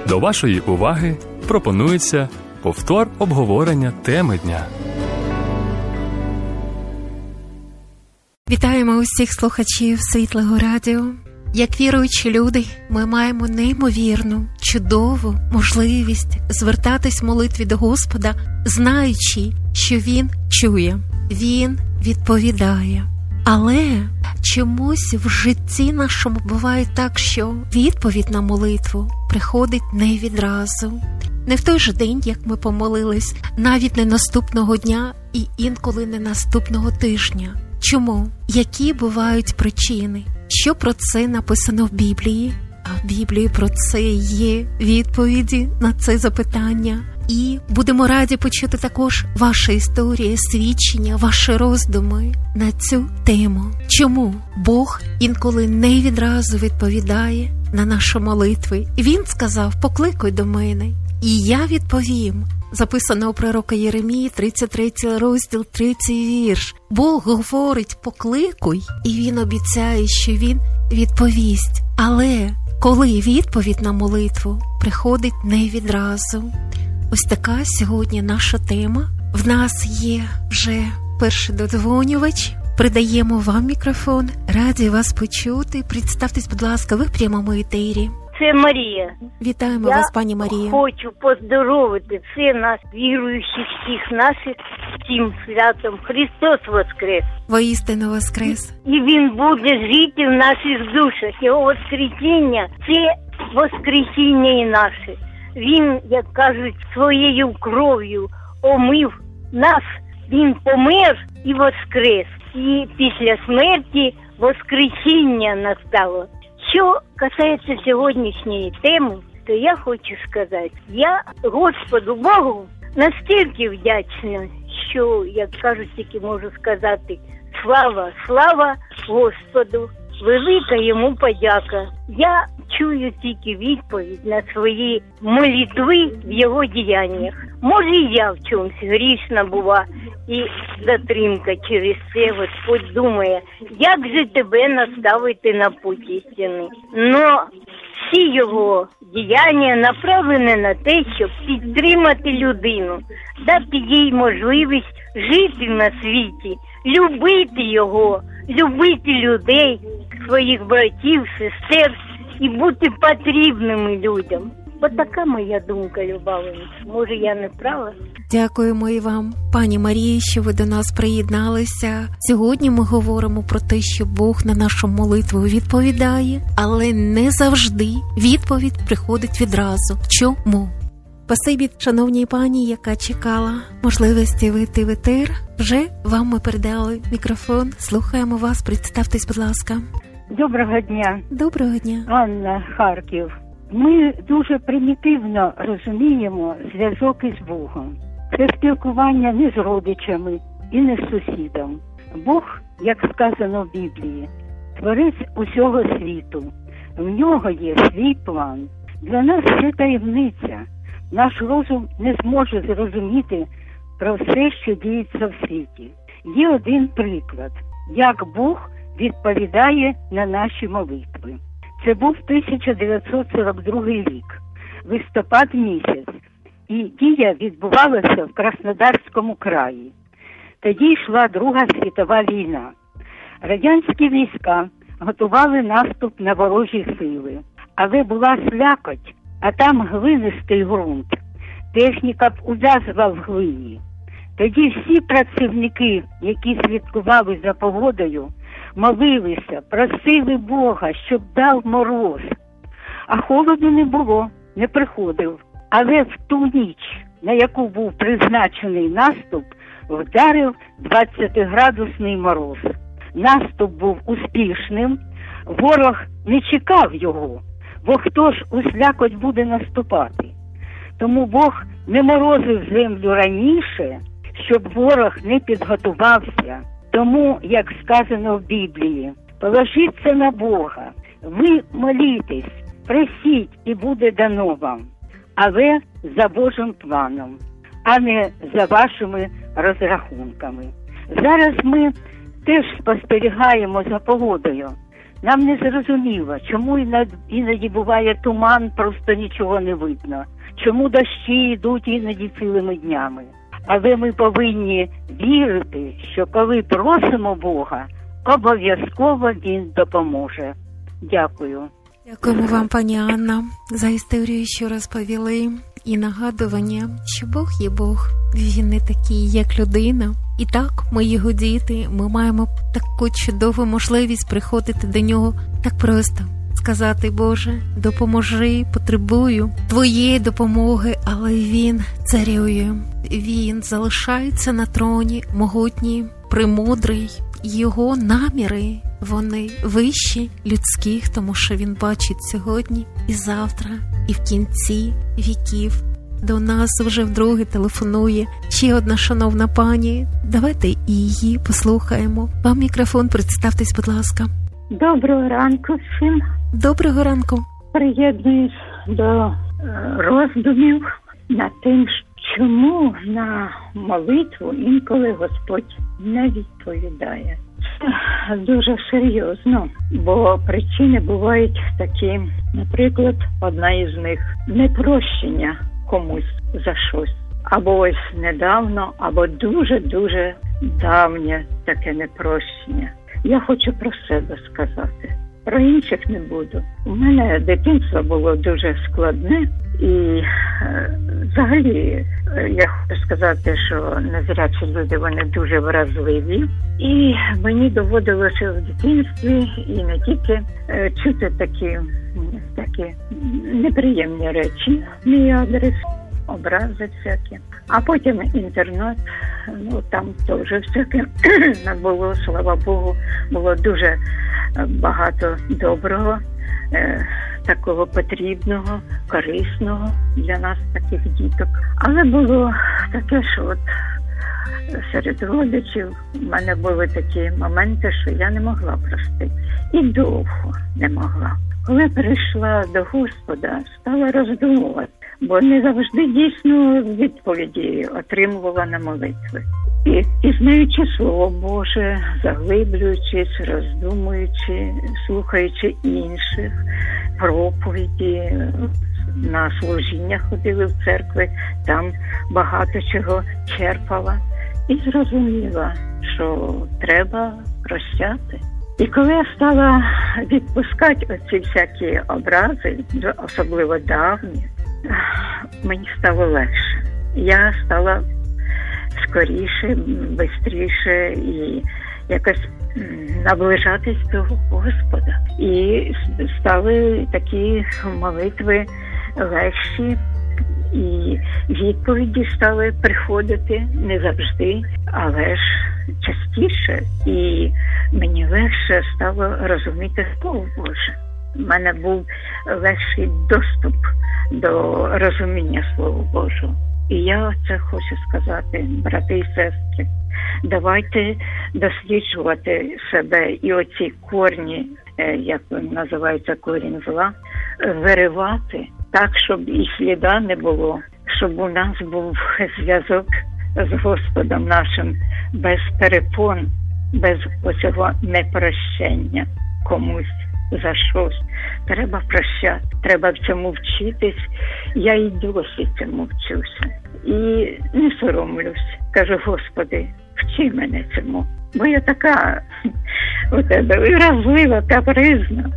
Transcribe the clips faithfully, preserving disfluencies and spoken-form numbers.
До вашої уваги пропонується повтор обговорення теми дня. Вітаємо усіх слухачів Світлого Радіо. Як віруючі люди, ми маємо неймовірну, чудову можливість звертатись в молитві до Господа, знаючи, що Він чує, Він відповідає. Але чомусь в житті нашому буває так, що відповідь на молитву приходить не відразу. Не в той же день, як ми помолились, навіть не наступного дня і інколи не наступного тижня. Чому? Які бувають причини? Що про це написано в Біблії? А в Біблії про це є відповіді на це запитання. І будемо раді почути також ваші історії, свідчення, ваші роздуми на цю тему. Чому Бог інколи не відразу відповідає на наші молитви? Він сказав: «Покликай до мене, і я відповім». Записано у пророка Єремії, тридцять третій розділ, третій вірш. Бог говорить: «Покликай», і Він обіцяє, що Він відповість. Але коли відповідь на молитву приходить не відразу. Ось така сьогодні наша тема. В нас є вже перший додзвонювач. Придаємо вам мікрофон. Раді вас почути. Представтесь, будь ласка, ви в прямому етері. Це Марія. Вітаємо Я вас, пані Марія. Я хочу поздоровити все нас, віруючих всіх наших, всім святом. Христос воскрес. Воістину воскрес. І Він буде жити в наших душах. Його воскресіння – це воскресіння і наше. Він, як кажуть, своєю кров'ю омив нас. Він помер і воскрес. І після смерті воскресіння настало. Що касається сьогоднішньої теми, то я хочу сказати, я Господу Богу настільки вдячна, що, як кажуть, тільки можу сказати, слава, слава Господу, велика йому подяка. Я чую тільки відповідь на свої молитви в його діяннях. Може, і я в чомусь грішна була, і затримка через це Господь думає, як же тебе наставити на путь істини. Но всі його діяння направлені на те, щоб підтримати людину, дати їй можливість жити на світі, любити його, любити людей, своїх братів, сестер і бути потрібними людям. Ось така моя думка, Любавина. Може, я не права? Дякуємо і вам, пані Марії, що ви до нас приєдналися. Сьогодні ми говоримо про те, що Бог на нашу молитву відповідає, але не завжди відповідь приходить відразу. Чому? Спасибі, шановній пані, яка чекала можливості вийти в етер. Вже вам ми передали мікрофон. Слухаємо вас. Представтесь, будь ласка. Доброго дня. Доброго дня. Анна, Харків. Ми дуже примітивно розуміємо зв'язок із Богом. Це спілкування не з родичами і не з сусідом. Бог, як сказано в Біблії, творець усього світу. В нього є свій план. Для нас це таємниця. Наш розум не зможе зрозуміти про все, що діється в світі. Є один приклад, як Бог відповідає на наші молитви. Це був тисяча дев'ятсот сорок другий рік, листопад місяць, і дія відбувалася в Краснодарському краї. Тоді йшла Друга світова війна. Радянські війська готували наступ на ворожі сили, але була слякоть, а там глинистий ґрунт. Техніка б ув'язла в глині. Тоді всі працівники, які слідкували за погодою, молилися, просили Бога, щоб дав мороз. А холоду не було, не приходив. Але в ту ніч, на яку був призначений наступ, вдарив двадцятиградусний мороз. Наступ був успішним, ворог не чекав його, бо хто ж у слякоть буде наступати? Тому Бог не морозив землю раніше, щоб ворог не підготувався. Тому, як сказано в Біблії, положіться на Бога, ви молітесь, просіть і буде дано вам, але за Божим планом, а не за вашими розрахунками. Зараз ми теж спостерігаємо за погодою. Нам не зрозуміло, чому іноді буває туман, просто нічого не видно. Чому дощі йдуть іноді цілими днями. Але ми повинні вірити, що коли просимо Бога, обов'язково Він допоможе. Дякую. Дякуємо вам, пані Анна, за історію, що розповіли, і нагадування, що Бог є Бог, Він не такий, як людина. І так, ми його діти, ми маємо таку чудову можливість приходити до нього так просто. Сказати: Боже, допоможи, потребую Твоєї допомоги, але Він царює. Він залишається на троні, могутній, премудрий. Його наміри, вони вищі людських, тому що Він бачить сьогодні і завтра, і в кінці віків. До нас вже вдруге телефонує ще одна шановна пані. Давайте і її послухаємо. Вам мікрофон, представтесь, будь ласка. Доброго ранку всім. Доброго ранку. Приєднуюсь до роздумів над тим, чому на молитву інколи Господь не відповідає. Це дуже серйозно, бо причини бувають такі. Наприклад, одна із них – непрощення комусь за щось. Або ось недавно, або дуже-дуже давнє таке непрощення. Я хочу про себе сказати. Про інших не буду. У мене дитинство було дуже складне. І е, взагалі, е, я хочу сказати, що незрячі люди, вони дуже вразливі. І мені доводилося в дитинстві і не тільки е, чути такі, такі неприємні речі, мій адрес, образи всякі. А потім інтернет, ну там теж всяке було, слава Богу, було дуже багато доброго, е, такого потрібного, корисного для нас, таких діток. Але було таке, що от серед родичів в мене були такі моменти, що я не могла простити. І довго не могла. Коли прийшла до Господа, стала роздумувати, бо не завжди дійсно відповіді отримувала на молитви. І пізнаючи Слово Боже, заглиблюючись, роздумуючи, слухаючи інших, проповіді, на служіння ходили в церкви, там багато чого черпала. І зрозуміла, що треба прощати. І коли я стала відпускати оці всякі образи, особливо давні, мені стало легше. Я стала скоріше, швидше і якось наближатись до Господа. І стали такі молитви легші, і відповіді стали приходити не завжди, але ж частіше. І мені легше стало розуміти Слово Боже. У мене був легший доступ до розуміння Слова Божого. І я це хочу сказати, брати і сестри, давайте досліджувати себе і оці корні, як називається корінь зла, виривати так, щоб і сліда не було, щоб у нас був зв'язок з Господом нашим без перепон, без оцього непрощення комусь за щось. Треба прощати, треба в цьому вчитись. Я і досі цьому вчуся. І не соромлюсь. Кажу: Господи, вчи мене цьому. Бо я така у тебе вразлива, капризна.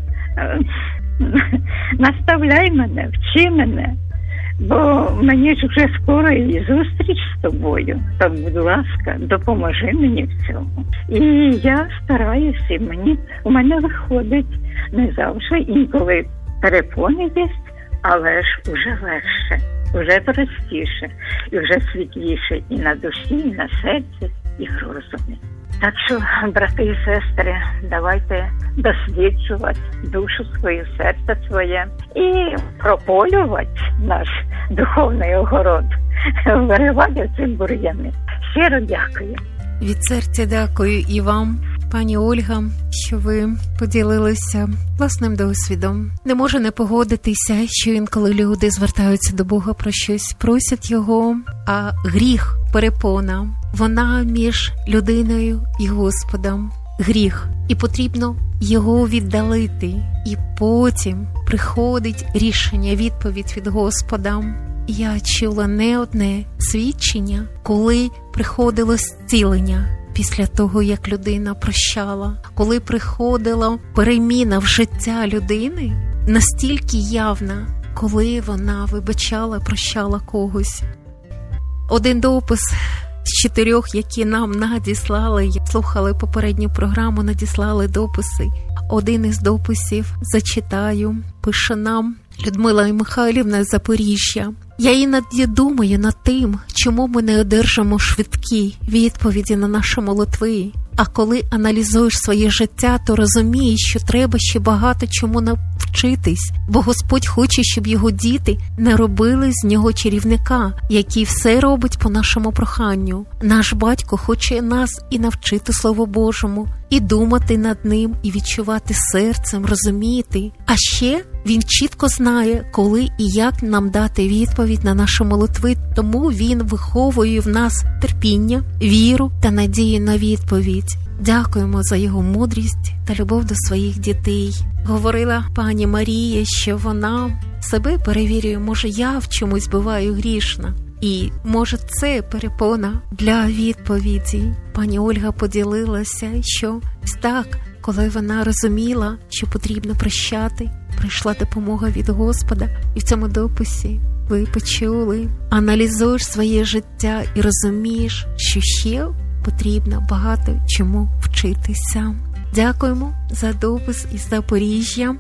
Наставляй мене, вчи мене. Бо мені ж вже скоро і зустріч з тобою. Так, будь ласка, допоможи мені в цьому. І я стараюся, і мені, у мене виходить не завжди, інколи перепони є, але ж уже легше, вже простіше, і вже світліше і на душі, і на серці, і в розумі. Так що, брати і сестри, давайте досліджувати душу свою, серце своє і прополювати наш духовний огород, виривати ці бур'яни. Щиро дякую. Від серця дякую і вам, пані Ольга, що ви поділилися власним досвідом. Не можу не погодитися, що інколи люди звертаються до Бога про щось, просять Його, а гріх, перепона, вона між людиною і Господом. гріх, і потрібно його віддалити. І потім приходить рішення, відповідь від Господа. Я чула не одне свідчення, коли приходило зцілення після того, як людина прощала, коли приходила переміна в життя людини, настільки явна, коли вона вибачала, прощала когось. Один допис з чотирьох, які нам надіслали, слухали попередню програму, надіслали дописи. Один із дописів зачитаю, пише нам Людмила Михайлівна з Запоріжжя. Я іноді думаю над тим, чому ми не одержимо швидкі відповіді на наші молитви. А коли аналізуєш своє життя, то розумієш, що треба ще багато чому навчитись, бо Господь хоче, щоб його діти не робили з нього чарівника, який все робить по нашому проханню. Наш батько хоче нас і навчити Слову Божому, і думати над ним, і відчувати серцем, розуміти. А ще він чітко знає, коли і як нам дати відповідь на наші молитви, тому він виховує в нас терпіння, віру та надію на відповідь. Дякуємо за його мудрість та любов до своїх дітей. Говорила пані Марія, що вона себе перевірює, може я в чомусь буваю грішна. І, може, це перепона для відповіді. Пані Ольга поділилася, що так, коли вона розуміла, що потрібно прощати, прийшла допомога від Господа. І в цьому дописі ви почули, аналізуєш своє життя і розумієш, що ще потрібно багато чому вчитися. Дякуємо за допис із Запоріжжя.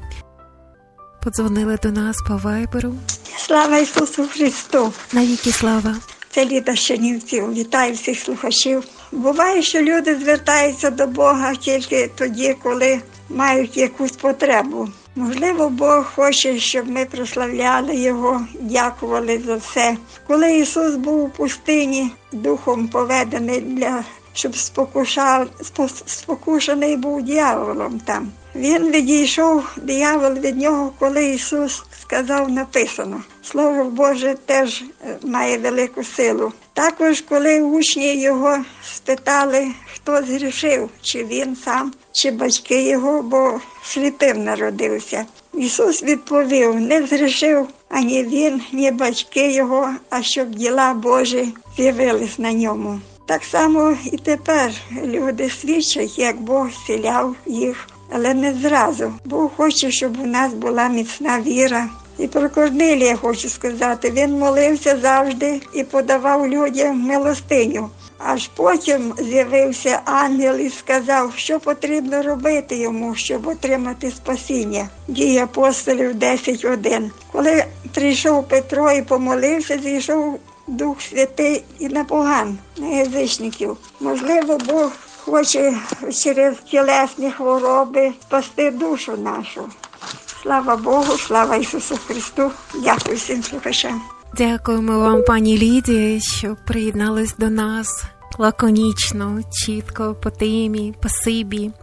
Подзвонили до нас по вайберу. Слава Ісусу Христу! Навіки слава! Це Ліда Щенівців. Вітаю всіх слухачів. Буває, що люди звертаються до Бога тільки тоді, коли мають якусь потребу. Можливо, Бог хоче, щоб ми прославляли Його, дякували за все. Коли Ісус був у пустині, духом поведений, для, щоб спокушав, спокушений був дияволом там. Він відійшов, диявол від нього, коли Ісус сказав, написано. Слово Боже теж має велику силу. Також, коли учні його спитали, хто згрішив, чи він сам, чи батьки його, бо сліпим народився. Ісус відповів, не згрішив ані він, ні батьки його, а щоб діла Божі з'явились на ньому. Так само і тепер люди свідчать, як Бог зціляв їх, але не зразу. Бог хоче, щоб у нас була міцна віра. І про Корнилія хочу сказати, він молився завжди і подавав людям милостиню. Аж потім з'явився ангел і сказав, що потрібно робити йому, щоб отримати спасіння. Дії апостолів десять один. Коли прийшов Петро і помолився, зійшов Дух Святий і на поган, на язичників. Можливо, Бог хоче через тілесні хвороби спасти душу нашу. Слава Богу, слава Ісусу Христу. Дякую всім слухачам. Дякуємо вам, пані Лідія, що приєднались до нас лаконічно, чітко, по темі, спасибі.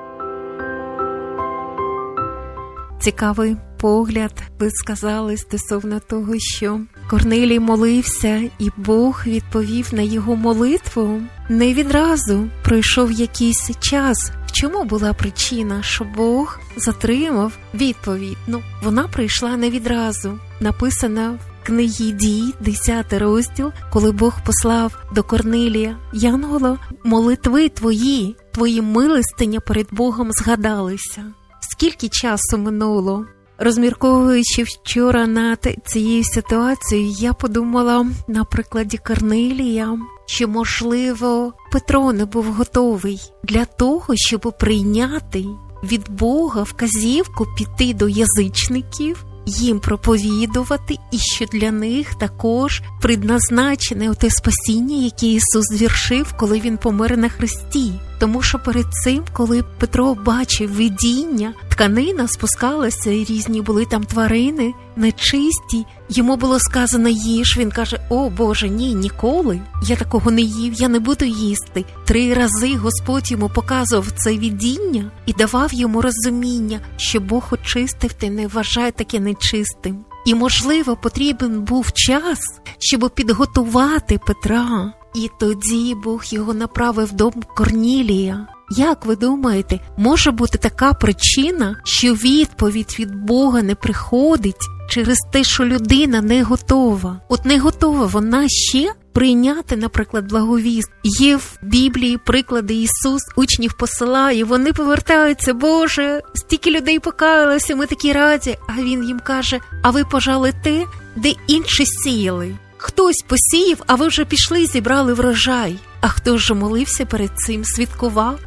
Цікавий погляд ви сказали стосовно того, що Корнилій молився, і Бог відповів на його молитву. Не відразу пройшов якийсь час. В чому була причина, що Бог затримав відповідь? Ну, вона прийшла не відразу. Написано в книгі Дій, десятий розділ, коли Бог послав до Корнилія Янгола, молитви твої, твої милостиня перед Богом згадалися. Скільки часу минуло? Розмірковуючи вчора над цією ситуацією, я подумала на прикладі Корнилія, що, можливо, Петро не був готовий для того, щоб прийняти від Бога вказівку піти до язичників, їм проповідувати, і що для них також предназначене оте спасіння, яке Ісус звершив, коли Він помер на хресті. Тому що перед цим, коли Петро бачив видіння, тканина спускалася, і різні були там тварини, нечисті, йому було сказано їж, він каже, о Боже, ні, ніколи, я такого не їв, я не буду їсти. Три рази Господь йому показував це видіння і давав йому розуміння, що Бог очистив, ти не вважай таке нечистим. І, можливо, потрібен був час, щоб підготувати Петра. І тоді Бог його направив до Корнілія. Як ви думаєте, може бути така причина, що відповідь від Бога не приходить через те, що людина не готова? От не готова вона ще прийняти, наприклад, благовіст. Є в Біблії приклади, Ісус учнів посилає, вони повертаються, Боже, стільки людей покаялося, ми такі раді. А Він їм каже, а ви пожали те, де інші сіяли. Хтось посіяв, а ви вже пішли і зібрали врожай. А хто ж молився перед цим, свідкував?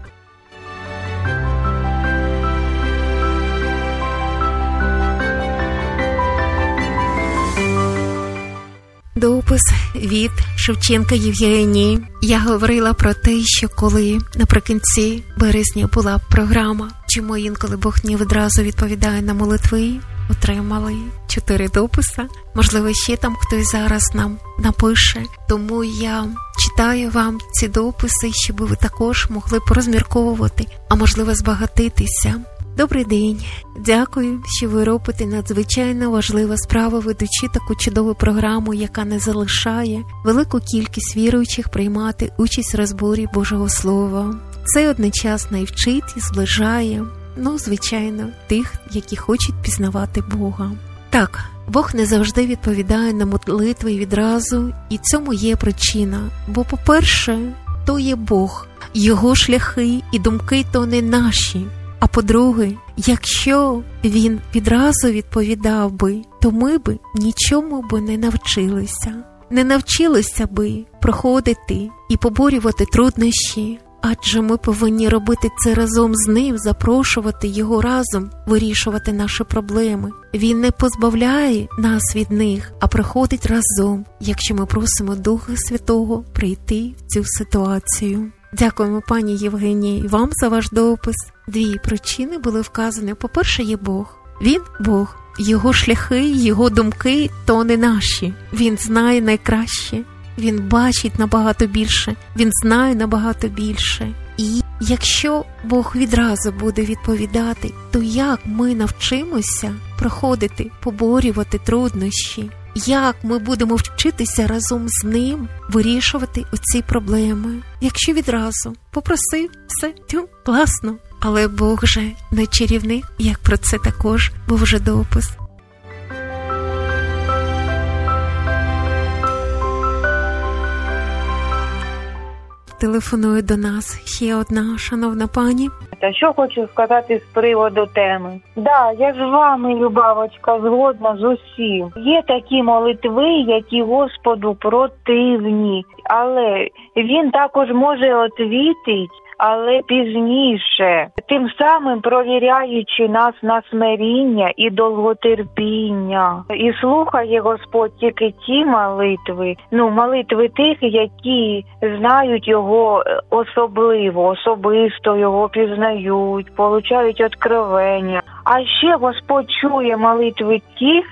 Допис від Шевченка Євгенії. Я говорила про те, що коли наприкінці березня була програма «Чому інколи Бог не відразу відповідає на молитви», отримали чотири дописи. Можливо, ще там хтось зараз нам напише. Тому я читаю вам ці дописи, щоб ви також могли порозмірковувати, а можливо збагатитися. Добрий день. Дякую, що ви робите надзвичайно важливу справу, ведучи таку чудову програму, яка не залишає велику кількість віруючих приймати участь в розборі Божого Слова. Це одночасно і вчить, і зближає, ну, звичайно, тих, які хочуть пізнавати Бога. Так, Бог не завжди відповідає на молитви відразу, і цьому є причина. Бо, по-перше, то є Бог, Його шляхи і думки то не наші. А по-друге, якщо Він відразу відповідав би, то ми би нічому би не навчилися. Не навчилися би проходити і поборювати труднощі, адже ми повинні робити це разом з Ним, запрошувати Його разом, вирішувати наші проблеми. Він не позбавляє нас від них, а приходить разом, якщо ми просимо Духа Святого прийти в цю ситуацію. Дякуємо, пані Євгенії, вам за ваш допис. Дві причини були вказані. По-перше, є Бог. Він – Бог. Його шляхи, Його думки – то не наші. Він знає найкраще. Він бачить набагато більше. Він знає набагато більше. І якщо Бог відразу буде відповідати, то як ми навчимося проходити, поборювати труднощі? Як ми будемо вчитися разом з Ним вирішувати оці проблеми? Якщо відразу попросив, все, тю, класно. Але Бог же не чарівник, як про це також був вже допис. Телефонує до нас ще одна шановна пані. Та що хочу сказати з приводу теми. Да, я з вами, Любавочка, згодна з усім. Є такі молитви, які Господу противні, але Він також може відповідати, але пізніше, тим самим провіряючи нас на смиріння і довготерпіння. І слухає Господь тільки ті молитви, ну, молитви тих, які знають Його особливо, особисто Його пізнають, получають откровення. А ще Господь чує молитви тих,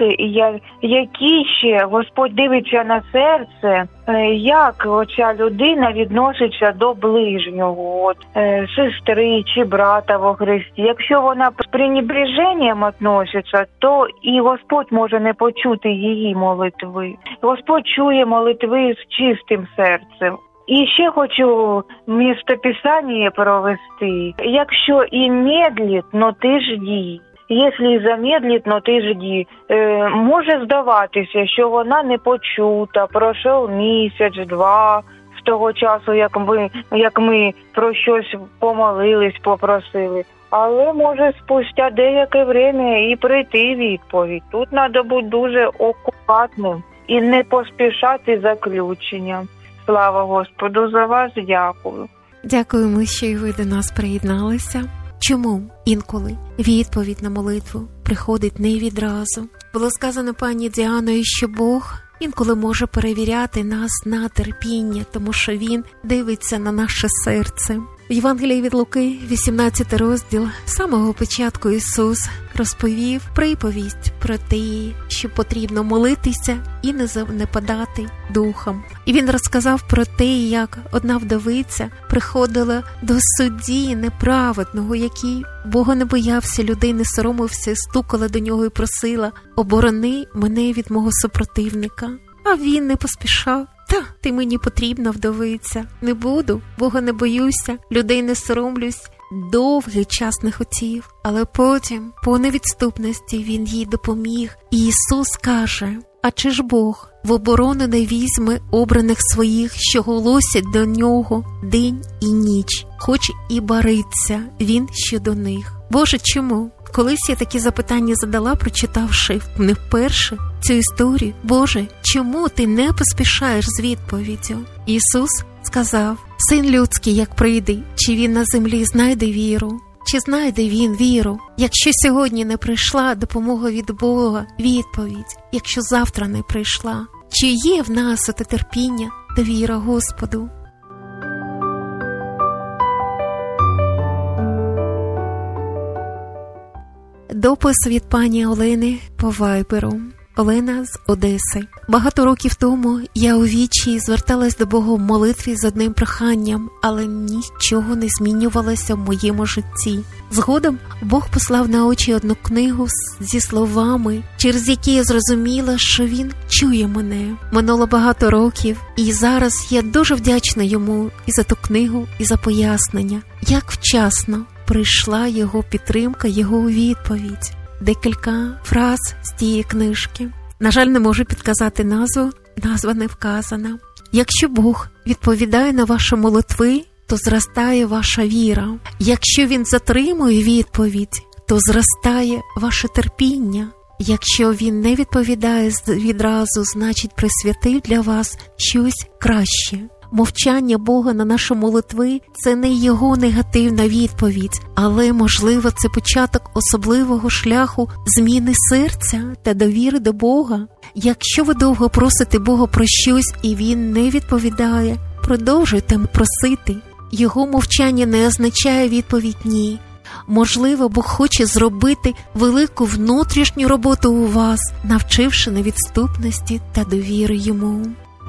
які ще Господь дивиться на серце, як оця людина відноситься до ближнього, от, сестри чи брата во Христі. Якщо вона з пренебреженням відноситься, то і Господь може не почути її молитви. Господь чує молитви з чистим серцем. І ще хочу містописання провести. Якщо і медлить, но ти жди. Якщо і замедлить, но ти жди. Е, може здаватися, що вона не почута, пройшов місяць, два, з того часу, як ми, як ми про щось помолились, попросили. Але може спустя деяке время і прийти відповідь. Тут треба бути дуже акуратним і не поспішати заключенням. Слава Господу, за вас дякую. Дякуємо, що і ви до нас приєдналися. Чому інколи відповідь на молитву приходить не відразу? Було сказано пані Діаною, що Бог інколи може перевіряти нас на терпіння, тому що Він дивиться на наше серце. В Євангелії від Луки, вісімнадцятий розділ, з самого початку Ісус розповів приповість про те, що потрібно молитися і не занепадати духом. І Він розказав про те, як одна вдовиця приходила до судді неправедного, який Бога не боявся, людей не соромився, стукала до нього і просила: «Оборони мене від мого супротивника». А він не поспішав Та, ти мені потрібна, вдовиця. Не буду, Бога не боюся, людей не соромлюсь. Довгий час не хотів, але потім, по невідступності, він їй допоміг. І Ісус каже: а чи ж Бог в оборону не візьме обраних своїх, що голосять до нього день і ніч, хоч і бариться він щодо них? Боже, чому? Колись я такі запитання задала, прочитавши не вперше цю історію. Боже, чому ти не поспішаєш з відповіддю? Ісус сказав: син людський, як прийде, чи він на землі знайде віру? Чи знайде він віру? Якщо сьогодні не прийшла допомога від Бога, відповідь, якщо завтра не прийшла, чи є в нас оте терпіння та віра Господу? Допис від пані Олени по вайберу. Олена з Одеси. Багато років тому я у вічі зверталась до Бога в молитві з одним проханням, але нічого не змінювалося в моєму житті. Згодом Бог послав на очі одну книгу зі словами, через які я зрозуміла, що Він чує мене. Минуло багато років, і зараз я дуже вдячна Йому і за ту книгу, і за пояснення, як вчасно прийшла Його підтримка, Його відповідь. Декілька фраз з тієї книжки. На жаль, не можу підказати назву, назва не вказана. Якщо Бог відповідає на ваші молитви, то зростає ваша віра. Якщо Він затримує відповідь, то зростає ваше терпіння. Якщо Він не відповідає відразу, значить присвятив для вас щось краще. Мовчання Бога на наші молитви – це не Його негативна відповідь, але, можливо, це початок особливого шляху зміни серця та довіри до Бога. Якщо ви довго просите Бога про щось і Він не відповідає, продовжуйте просити. Його мовчання не означає відповідь «ні». Можливо, Бог хоче зробити велику внутрішню роботу у вас, навчивши невідступності та довіри Йому.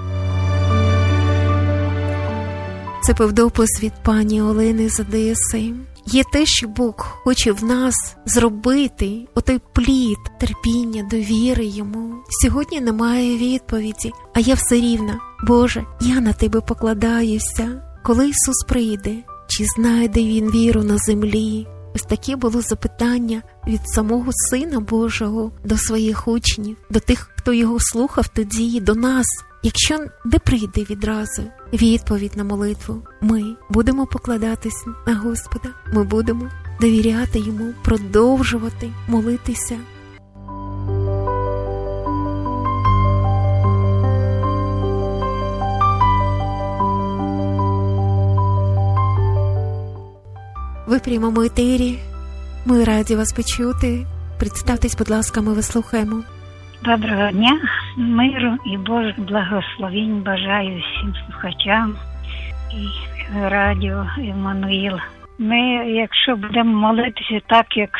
Це був допис від пані Олени з Одеси. Є те, що Бог хоче в нас зробити, отой плід терпіння, довіри Йому. Сьогодні немає відповіді, а я все рівна. Боже, я на Тебе покладаюся. Коли Ісус прийде, чи знайде Він віру на землі? Ось таке було запитання від самого Сина Божого до своїх учнів, до тих, хто Його слухав тоді, до нас. Якщо не прийде відразу відповідь на молитву, ми будемо покладатись на Господа, ми будемо довіряти Йому, продовжувати молитися. Ви в прямому етері, ми раді вас почути. Представтесь, будь ласка, ми вас слухаємо. Доброго дня, миру і Божих благословінь бажаю всім слухачам і радіо Іммануїл. Ми, якщо будемо молитися так, як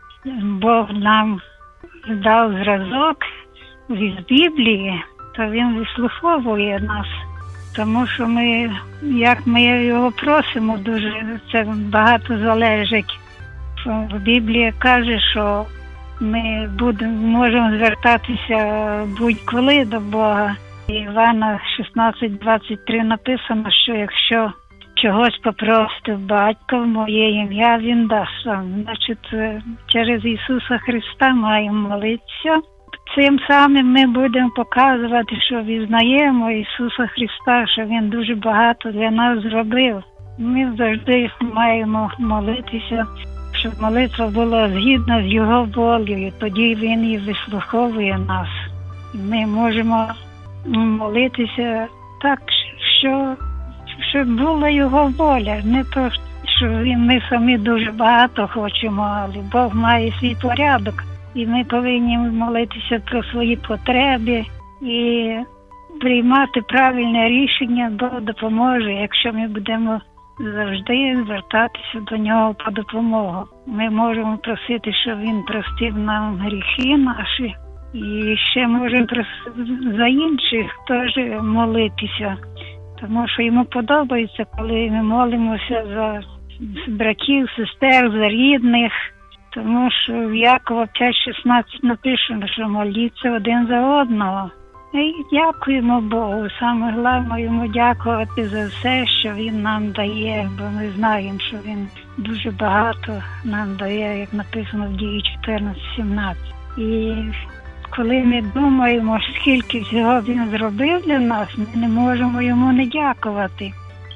Бог нам дав зразок від Біблії, то Він вислуховує нас. Тому що ми, як ми його просимо, дуже це багато залежить. Біблія каже, що ми будемо, можемо звертатися будь-коли до Бога. Івана шістнадцять двадцять три написано, що якщо чогось попросите батька в моє ім'я, Він дасть вам. Значить, через Ісуса Христа маємо молитися. Цим самим ми будемо показувати, що визнаємо Ісуса Христа, що Він дуже багато для нас зробив. Ми завжди маємо молитися, щоб молитва була згідна з Його волею, тоді Він і вислуховує нас. Ми можемо молитися так, що, щоб була Його воля. Не то, що ми самі дуже багато хочемо, але Бог має свій порядок. І ми повинні молитися про свої потреби і приймати правильне рішення. Бог допоможе, якщо ми будемо завжди звертатися до Нього по допомогу. Ми можемо просити, щоб Він простив нам гріхи наші. І ще можемо за інших теж молитися. Тому що Йому подобається, коли ми молимося за братів, сестер, за рідних. Тому що в Якова п'ять шістнадцять написано, що моліться один за одного. І дякуємо Богу. Саме головне йому дякувати за все, що він нам дає, бо ми знаємо, що він дуже багато нам дає, як написано в Дії чотирнадцять сімнадцять. І коли ми думаємо, скільки всього він зробив для нас, ми не можемо йому не дякувати.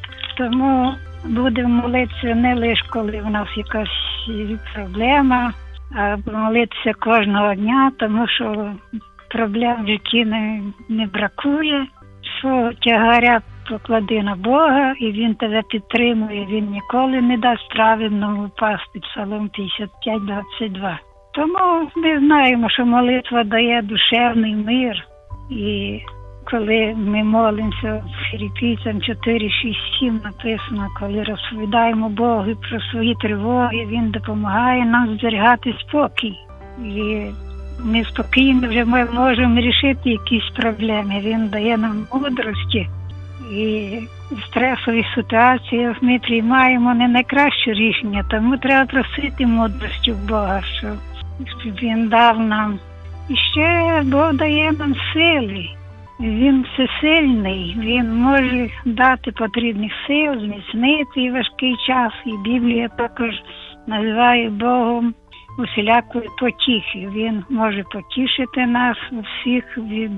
Тому будемо молитися не лише коли в нас якась проблема, а молитися кожного дня, тому що проблем в житті не, не бракує. Свого тягаря поклади на Бога, і він тебе підтримує, він ніколи не дасть правильному впасти. Псалом п'ятдесят п'ять двадцять два. Тому ми знаємо, що молитва дає душевний мир. І коли ми молимося Філіппійцям чотири шість сім написано, коли розповідаємо Богу про свої тривоги, він допомагає нам зберігати спокій. І ми спокійно вже можемо вирішити якісь проблеми. Він дає нам мудрості. І в стресових ситуаціях ми приймаємо не найкраще рішення, тому треба просити мудрості в Бога, щоб він дав нам. І ще Бог дає нам сили. Він всесильний, він може дати потрібних сил, зміцнити важкий час. І Біблія також називає Богом усілякої потіхи. Він може потішити нас у всіх від...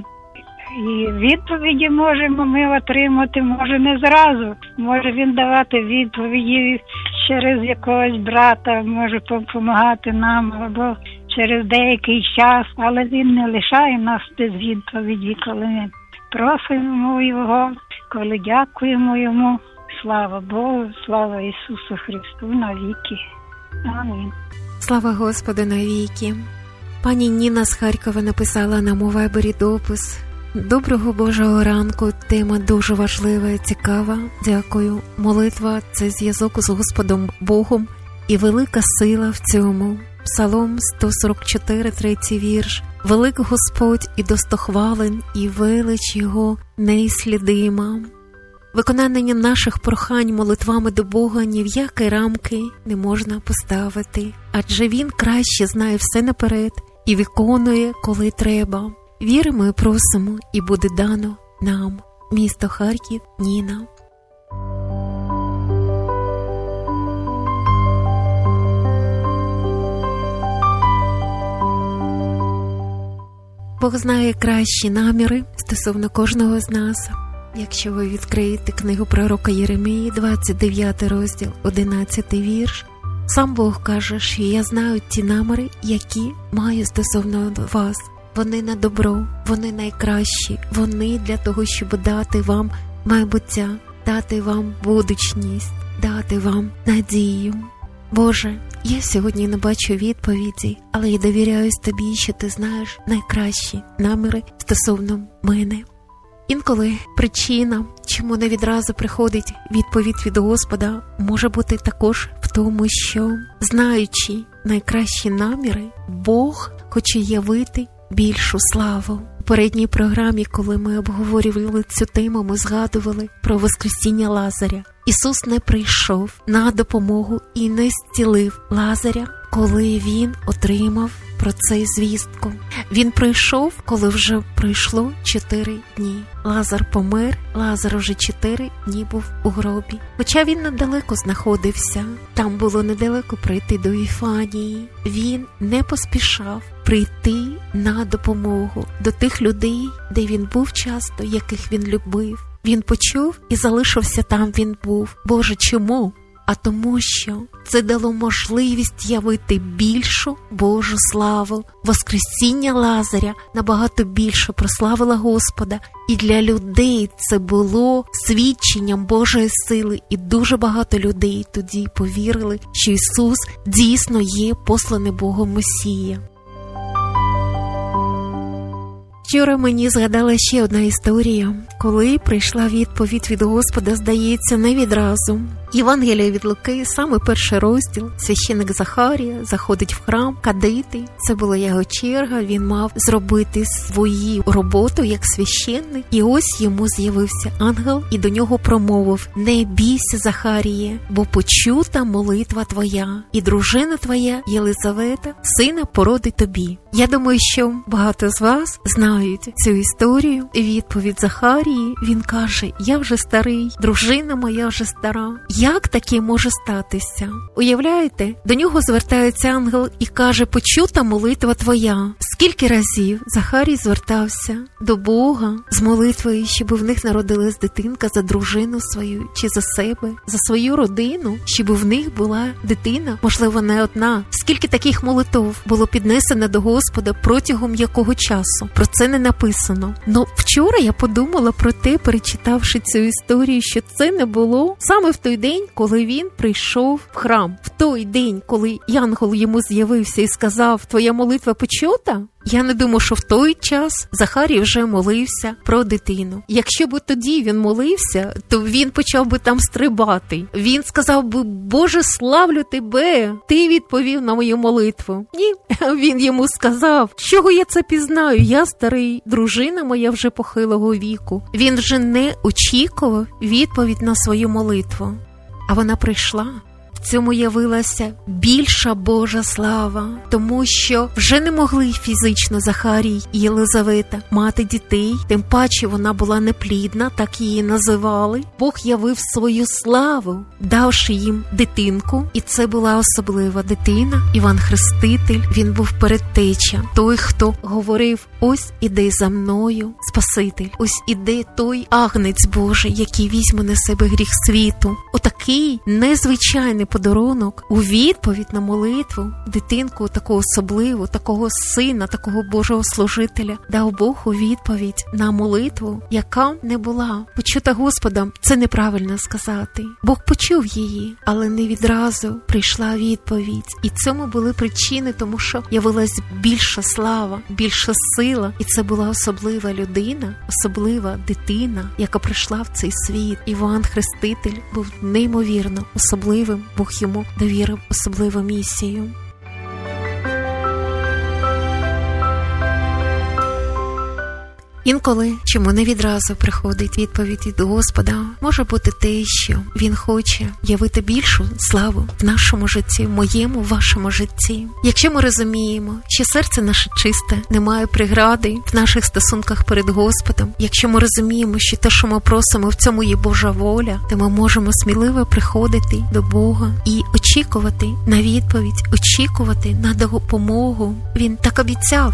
І відповіді можемо ми отримати, може не зразу. Може він давати відповіді через якогось брата, може допомагати нам, або через деякий час. Але він не лишає нас без відповіді, коли ми просимо його, коли дякуємо йому. Слава Богу, слава Ісусу Христу навіки. Амінь. Слава Господу навіки. Пані Ніна з Харкова написала нам у вайбері допис. Доброго Божого ранку, тема дуже важлива і цікава. Дякую. Молитва – це зв'язок з Господом Богом і велика сила в цьому. Псалом сто сорок чотири, третій вірш. Велик Господь і достохвален, і велич Його неіслідима. Виконання наших прохань молитвами до Бога ні в які рамки не можна поставити, адже Він краще знає все наперед і виконує, коли треба. Віримо і просимо, і буде дано нам. Місто Харків, Ніна. Бог знає кращі наміри стосовно кожного з нас. Якщо ви відкриєте книгу пророка Єремії, двадцять дев'ятий розділ, одинадцятий вірш, сам Бог каже, що я знаю ті наміри, які маю стосовно вас. Вони на добро, вони найкращі, вони для того, щоб дати вам майбуття, дати вам будучність, дати вам надію. Боже, я сьогодні не бачу відповіді, але я довіряюсь Тобі, що Ти знаєш найкращі наміри стосовно мене. Інколи причина, чому не відразу приходить відповідь від Господа, може бути також в тому, що, знаючи найкращі наміри, Бог хоче явити більшу славу. У передній програмі, коли ми обговорювали цю тему, ми згадували про воскресіння Лазаря. Ісус не прийшов на допомогу і не зцілив Лазаря, коли Він отримав про це звістку. Він прийшов, коли вже пройшло чотири дні. Лазар помер, Лазар уже чотири дні був у гробі. Хоча він недалеко знаходився, там було недалеко прийти до Віфанії. Він не поспішав прийти на допомогу до тих людей, де він був часто, яких він любив. Він почув і залишився там, він був. Боже, чому? А тому, що це дало можливість явити більшу Божу славу. Воскресіння Лазаря набагато більше прославило Господа. І для людей це було свідченням Божої сили. І дуже багато людей тоді повірили, що Ісус дійсно є посланий Богом Месія. Вчора мені згадала ще одна історія, коли прийшла відповідь від Господа, здається, не відразу. Євангелія від Луки, саме перший розділ, священик Захарія заходить в храм кадити. Це була його черга, він мав зробити свою роботу як священник. І ось йому з'явився ангел і до нього промовив: «Не бійся, Захаріє, бо почута молитва твоя, і дружина твоя Єлизавета сина породить тобі». Я думаю, що багато з вас знають цю історію. Відповідь Захарії, він каже: «Я вже старий, дружина моя вже стара». Як таке може статися? Уявляєте? До нього звертається ангел і каже: «Почута молитва твоя». Скільки разів Захарій звертався до Бога з молитвою, щоб в них народилась дитинка за дружину свою чи за себе, за свою родину, щоб в них була дитина, можливо, не одна. Скільки таких молитв було піднесено до Господа протягом якого часу? Про це не написано. Но вчора я подумала про те, перечитавши цю історію, що це не було саме в той день, коли він прийшов в храм. В той день, коли ангел йому з'явився і сказав: «Твоя молитва почута». Я не думаю, що в той час Захарій вже молився про дитину. Якщо б тоді він молився, то він почав би там стрибати. Він сказав би: «Боже, славлю тебе, ти відповів на мою молитву». Ні, він йому сказав: «Чого я це пізнаю? Я старий, дружина моя вже похилого віку». Він вже не очікував відповідь на свою молитву. А вона прийшла. В цьому явилася більша Божа слава, тому що вже не могли фізично Захарій і Єлизавета мати дітей, тим паче вона була неплідна, так її називали. Бог явив свою славу, давши їм дитинку, і це була особлива дитина, Іван Хреститель. Він був передтеча, той, хто говорив: «Ось іде за мною Спаситель, ось іде той Агнець Божий, який візьме на себе гріх світу». Отакий незвичайний подарунок у відповідь на молитву дитинку, таку особливу, такого сина, такого Божого служителя, дав Бог у відповідь на молитву, яка не була почута Господом. Це неправильно сказати. Бог почув її, але не відразу прийшла відповідь. І цьому були причини, тому що явилась більша слава, більша сила, і це була особлива людина, особлива дитина, яка прийшла в цей світ. Іван Хреститель був неймовірно особливим. Бог йому довірив особливу місію. Інколи, чому не відразу приходить відповідь від Господа, може бути те, що Він хоче явити більшу славу в нашому житті, в моєму, в вашому житті. Якщо ми розуміємо, що серце наше чисте, немає прегради в наших стосунках перед Господом, якщо ми розуміємо, що те, що ми просимо, в цьому є Божа воля, то ми можемо сміливо приходити до Бога і очікувати на відповідь, очікувати на допомогу. Він так обіцяв.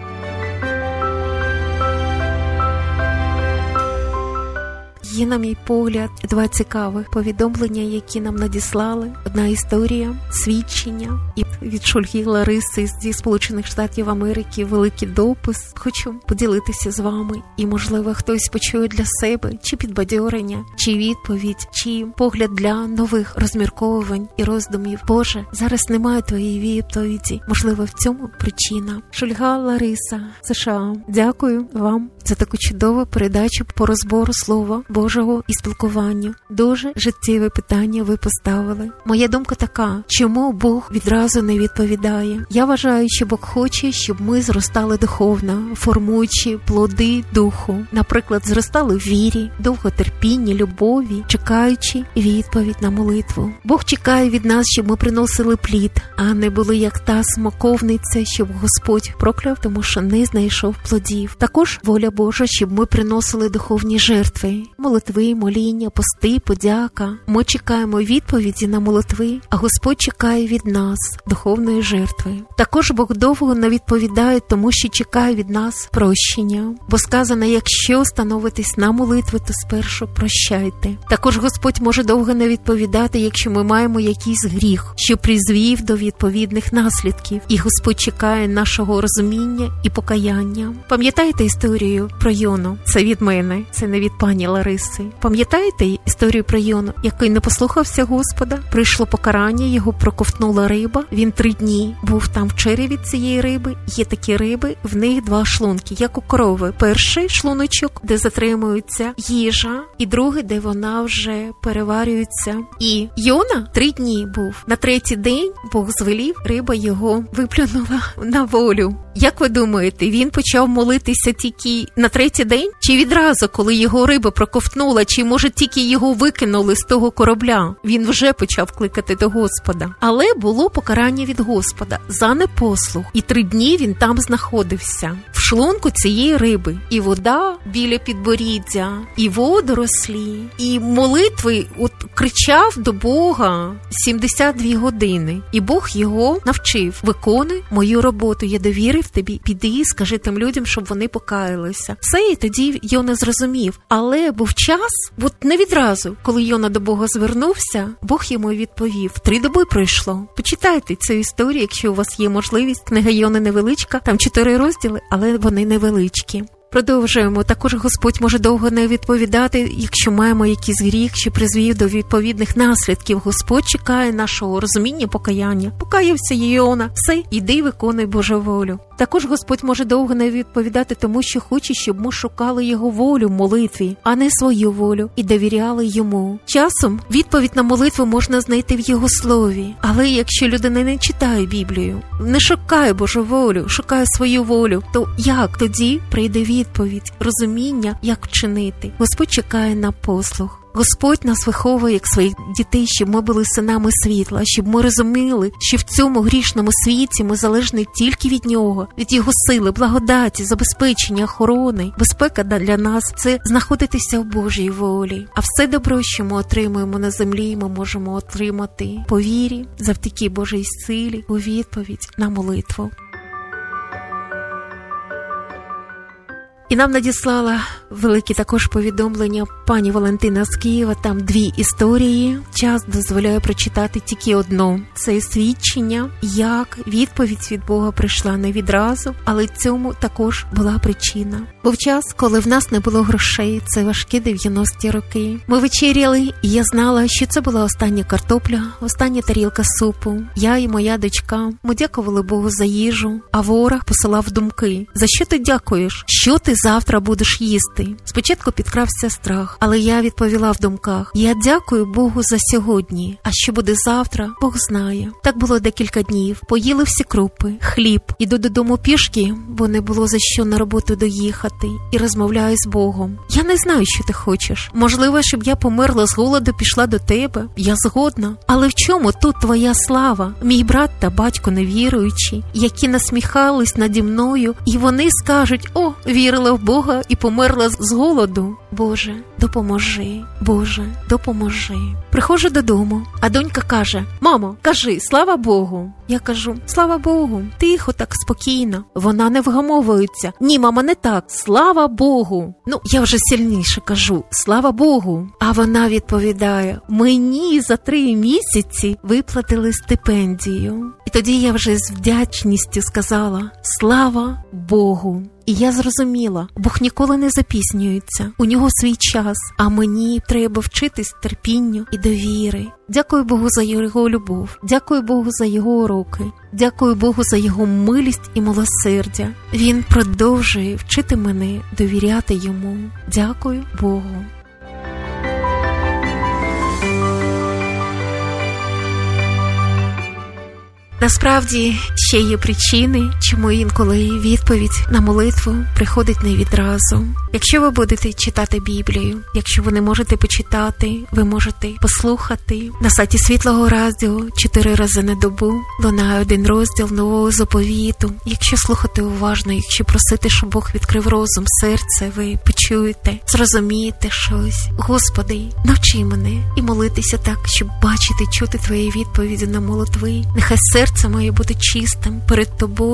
Є, на мій погляд, два цікавих повідомлення, які нам надіслали. Одна історія, свідчення і від Шульги Лариси зі Сполучених Штатів Америки, великий допис. Хочу поділитися з вами, і, можливо, хтось почує для себе чи підбадьорення, чи відповідь, чи погляд для нових розмірковувань і роздумів. Боже, зараз немає твоєї відповіді. Можливо, в цьому причина. Шульга Лариса, США. Дякую вам за таку чудову передачу по розбору Слова Божого і спілкуванню. Дуже життєве питання ви поставили. Моя думка така: чому Бог відразу не відповідає? Я вважаю, що Бог хоче, щоб ми зростали духовно, формуючи плоди духу. Наприклад, зростали в вірі, довготерпінні, любові, чекаючи відповідь на молитву. Бог чекає від нас, щоб ми приносили плід, а не були як та смоковниця, щоб Господь прокляв, тому що не знайшов плодів. Також воля Божа, щоб ми приносили духовні жертви, молитви, моління, пости, подяка. Ми чекаємо відповіді на молитви, а Господь чекає від нас духовної жертви. Також Бог довго не відповідає, тому що чекає від нас прощення. Бо сказано: якщо становитесь на молитви, то спершу прощайте. Також Господь може довго не відповідати, якщо ми маємо якийсь гріх, що призвів до відповідних наслідків. І Господь чекає нашого розуміння і покаяння. Пам'ятаєте історію про Йону? Це від мене, це не від пані Лариси. часи. Пам'ятаєте історію про Йону, який не послухався Господа? Прийшло покарання, його проковтнула риба. Він три дні був там в череві цієї риби. Є такі риби, в них два шлунки, як у корови. Перший шлуночок, де затримується їжа, і другий, де вона вже переварюється. І Йона три дні був. На третій день Бог звелів, риба його виплюнула на волю. Як ви думаєте, він почав молитися тільки на третій день? Чи відразу, коли його риба проковтнула, чи може тільки його викинули з того корабля? Він вже почав кликати до Господа. Але було покарання від Господа за непослух. І три дні він там знаходився. В шлунку цієї риби. І вода біля підборіддя, і водорослі, і молитви. От кричав до Бога сімдесят дві години. І Бог його навчив. Виконуй мою роботу, я довірив тобі, піди і скажи тим людям, щоб вони покаялися. Все, і тоді Йона зрозумів. Але був час, от не відразу, коли Йона до Бога звернувся, Бог йому відповів. Три доби пройшло. Почитайте цю історію, якщо у вас є можливість. Книга Йони невеличка, там чотири розділи, але вони невеличкі. Продовжуємо. Також Господь може довго не відповідати, якщо маємо якийсь гріх, що призвів до відповідних наслідків. Господь чекає нашого розуміння, покаяння. Покаявся Йона. Все, іди виконуй Божу волю. Також Господь може довго не відповідати, тому що хоче, щоб ми шукали Його волю в молитві, а не свою волю, і довіряли Йому. Часом відповідь на молитву можна знайти в Його слові. Але якщо людина не читає Біблію, не шукає Божу волю, шукає свою волю, то як тоді прийде відповідь, розуміння, як вчинити? Господь чекає на послух. Господь нас виховує як своїх дітей, щоб ми були синами світла, щоб ми розуміли, що в цьому грішному світі ми залежні тільки від Нього, від Його сили, благодаті, забезпечення, охорони. Безпека для нас – це знаходитися в Божій волі. А все добро, що ми отримуємо на землі, ми можемо отримати по вірі, завдяки Божій силі, у відповідь на молитву. І нам надіслала великі також повідомлення пані Валентина з Києва. Там дві історії. Час дозволяє прочитати тільки одну. Це свідчення, як відповідь від Бога прийшла не відразу, але цьому також була причина. Був час, коли в нас не було грошей. Це важкі дев'яності роки. Ми вечеряли, і я знала, що це була остання картопля, остання тарілка супу. Я і моя дочка. Ми дякували Богу за їжу, а ворог посилав думки. За що ти дякуєш? Що ти завтра будеш їсти? Спочатку підкрався страх, але я відповіла в думках. Я дякую Богу за сьогодні, а що буде завтра, Бог знає. Так було декілька днів. Поїли всі крупи, хліб. Іду додому пішки, бо не було за що на роботу доїхати. І розмовляю з Богом. Я не знаю, що ти хочеш. Можливо, щоб я померла з голоду, пішла до тебе. Я згодна. Але в чому тут твоя слава? Мій брат та батько невіруючі, які насміхались наді мною, і вони скажуть: о, вірила в Бога і померла з голоду. Боже, допоможи, Боже, допоможи. Приходжу додому, а донька каже: мамо, кажи, слава Богу. Я кажу: слава Богу. Тихо, так спокійно. Вона не вгамовується. Ні, мама, не так. Слава Богу. Ну, я вже сильніше кажу: слава Богу. А вона відповідає: мені за три місяці виплатили стипендію. І тоді я вже з вдячністю сказала: слава Богу. І я зрозуміла, Бог ніколи не запізнюється, у нього свій час, а мені треба вчитись терпінню і довіри. Дякую Богу за його любов, дякую Богу за його уроки, дякую Богу за його милість і милосердя. Він продовжує вчити мене довіряти йому. Дякую Богу. Насправді, ще є причини, чому інколи відповідь на молитву приходить не відразу. Якщо ви будете читати Біблію, якщо ви не можете почитати, ви можете послухати. На сайті Світлого Радіо чотири рази на добу лунає один розділ Нового Заповіту. Якщо слухати уважно, якщо просити, щоб Бог відкрив розум, серце, ви почуєте, зрозумієте щось. Господи, навчи мене і молитися так, щоб бачити, чути Твої відповіді на молитви. Нехай серце Серце має бути чистим перед Тобою,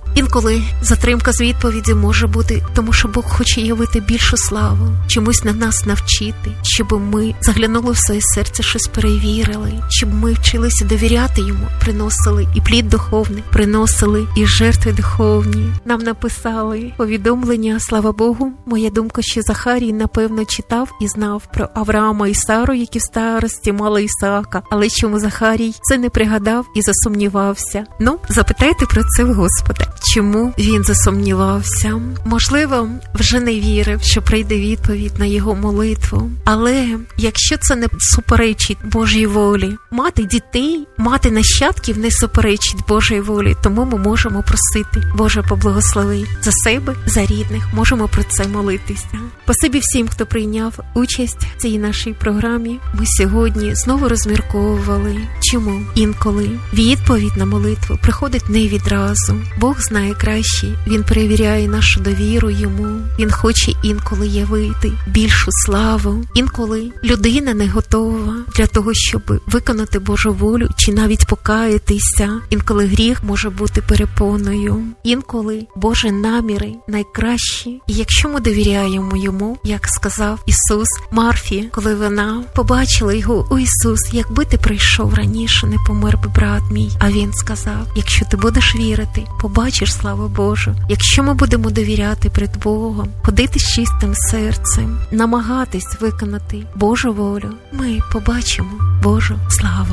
Інколи затримка з відповіді може бути, тому що Бог хоче явити більшу славу, чомусь на нас навчити, щоб ми заглянули в своє серце, щось перевірили, щоб ми вчилися довіряти Йому, приносили і плід духовний, приносили і жертви духовні. Нам написали повідомлення, слава Богу, моя думка, що Захарій, напевно, читав і знав про Авраама і Сару, які в старості мали Ісаака, але чому Захарій це не пригадав і засумнівався? Ну, запитайте про це в Господа. Чому він засумнівався? Можливо, вже не вірив, що прийде відповідь на його молитву. Але якщо це не суперечить Божій волі, мати дітей, мати нащадків не суперечить Божій волі, тому ми можемо просити, Боже, поблагослови за себе, за рідних, можемо про це молитися. Спасибі всім, хто прийняв участь в цій нашій програмі. Ми сьогодні знову розмірковували, чому інколи відповідь на молитву приходить не відразу. Бог знає краще, Він перевіряє нашу довіру Йому, Він хоче інколи явити більшу славу. Інколи людина не готова для того, щоб виконати Божу волю чи навіть покаятися. Інколи гріх може бути перепоною. Інколи Божі наміри найкращі. І якщо ми довіряємо Йому, як сказав Ісус Марфі, коли вона побачила Його: «О Ісус, якби ти прийшов раніше, не помер би брат мій». А Він сказав: якщо ти будеш вірити, побачиш славу Божу. Якщо ми будемо довіряти перед Богом, ходити з чистим серцем, намагатись виконати Божу волю, ми побачимо Божу славу.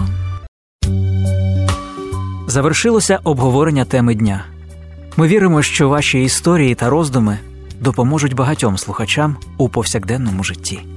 Завершилося обговорення теми дня. Ми віримо, що ваші історії та роздуми допоможуть багатьом слухачам у повсякденному житті.